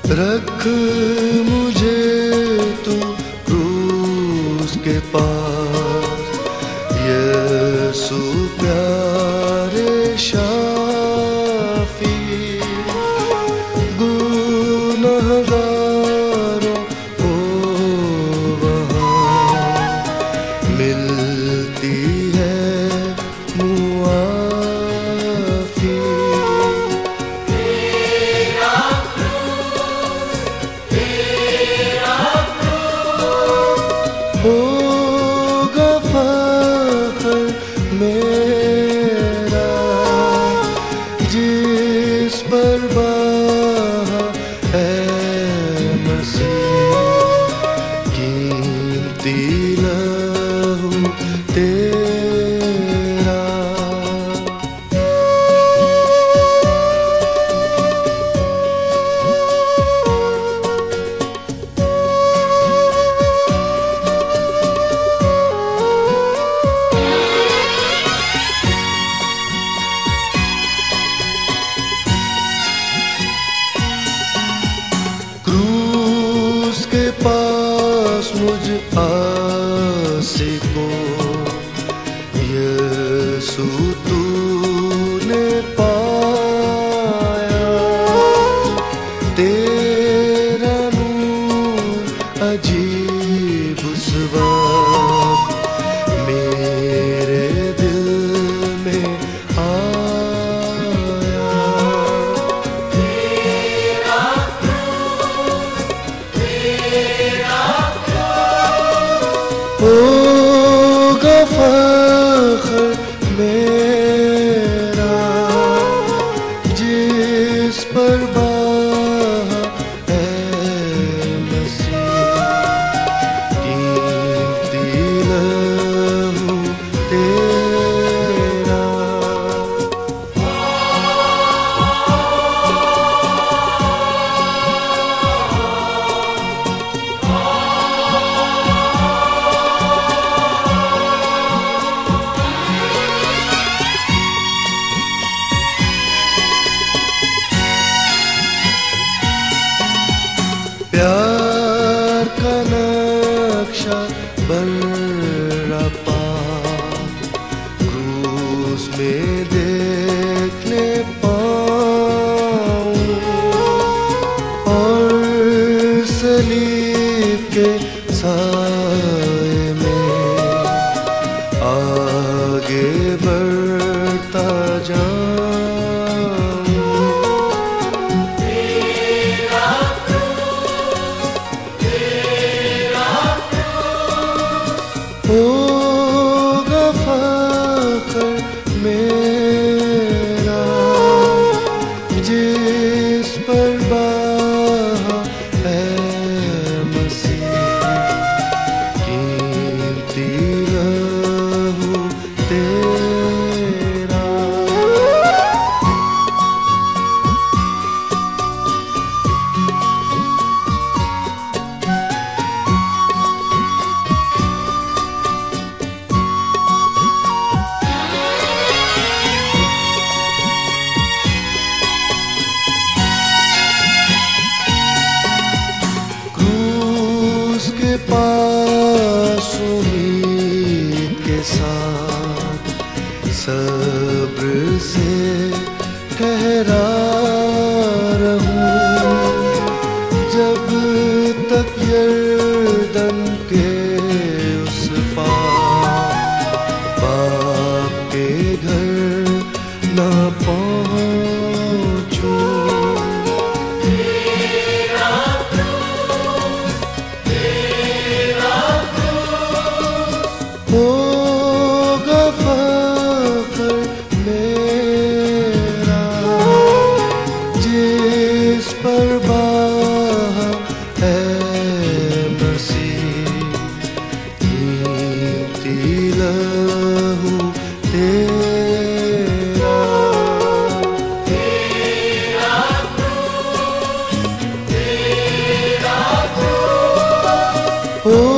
रख मुझे तू क्रूस के पास, यीशु प्यारे शाफी। गुनहगारों को वहाँ मिलती है मुआफ़ी। होगा फ़ख्र मेरा जिस पर बहा है मसीह, कीमती लहू तेरा। क्रूस के पास मुझ आसी को यीशु तूने पाया, तेरा नूर अजीब उस वक्त मेरे दिल में आया। होगा फ़ख्र मेरा जिस पर बहा है मसीह, कीमती लहू तेरा। प्यार का नक्शा बर्रपा क्रूस में देखने पाऊं, और सलीब के साए में आगे बढ़ता जाऊं। होगा फ़ख्र मेरा जिस पर बहा है मसीह, कीमती लहू तेरा। उसके पास उम्मीद के साथ सब्र से ठहरा रहूं, जब तक यरदन के उस पार बाप के घर न पहुंचूं। होगा फ़ख्र मेरा जिस पर बहा है मसीह, कीमती लहू तेरा। हो